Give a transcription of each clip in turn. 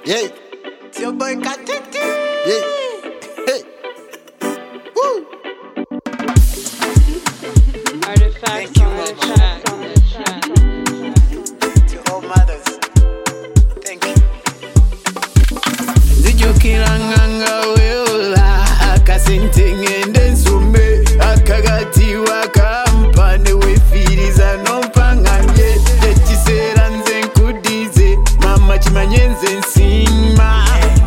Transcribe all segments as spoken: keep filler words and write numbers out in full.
Yeah. It's your boy Katiti. Yeah. Hey. Woo. Thank you, Mama. To all mothers. Thank you. Zijukiranganga weola akasente ngende nsume akagati wakampane wefiriza nompanganye ekisera nze nkudize mama kimanye nze nsima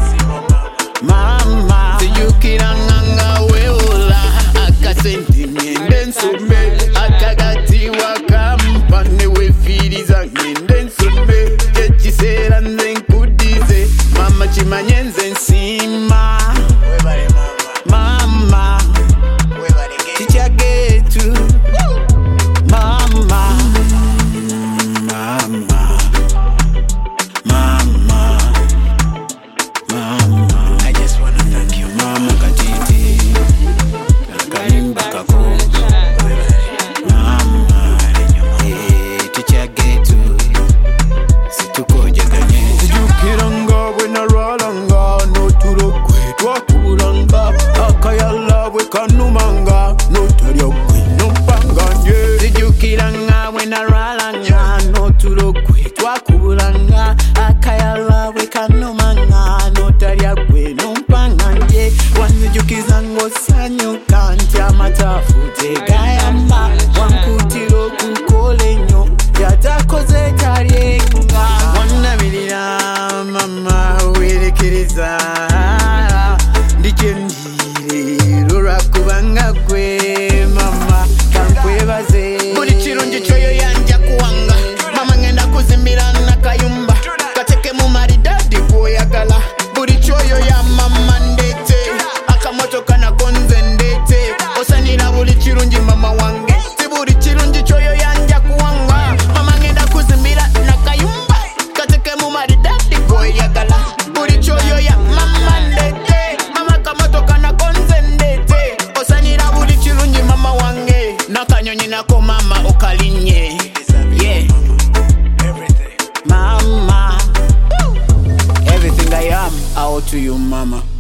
mama zijukiranganga weola akasente ngende nsume akagati wakampane wefiriza ngende nsume ekisera nze nkudize mama kimanye nze nsima Webale mama. mama Webale gay. Teacher Getu mama mama mama mama I just wanna thank you, mama Katiti akalimba kako mama eh Teacher Getu situkojaganye tujukiranga bwe narwalanga n'oturokwe twakubulanga akayala bwe kanumanga n'otalya gwe nompanganye tujukiranga bwe narwalanga n'oturokwe twakubulanga akayala bwe kanumanga n'otalya gwe nompanganye wanzijukiza ng'osanyuka nti amataafu tegayamba wankutira okukola ennyo yatakoze talyenga wannabirira mama werekereza ndikyendire lwakubanga gwe mama kankwebaze buli kirungi kyoyo yanja kuwanga mama ngenda kuzimbira nakayumba kateke mu maridadi gwoyagala buli kyoyo ya mama ndete akamotoka nako nze ndete osanira buli kirungi mama wange si buli kirungi kyoyo yanja kuwanga mama ngenda kuzimbira nakayumba kateke mu maridadi gwoyagala buli kyoyo ya mama ndete mama kamotoka nako nze ndete osanira buli kirungi mama wange nakanyonyi nako mama okalinye yeah everything. mama everything I am I owe to you mama.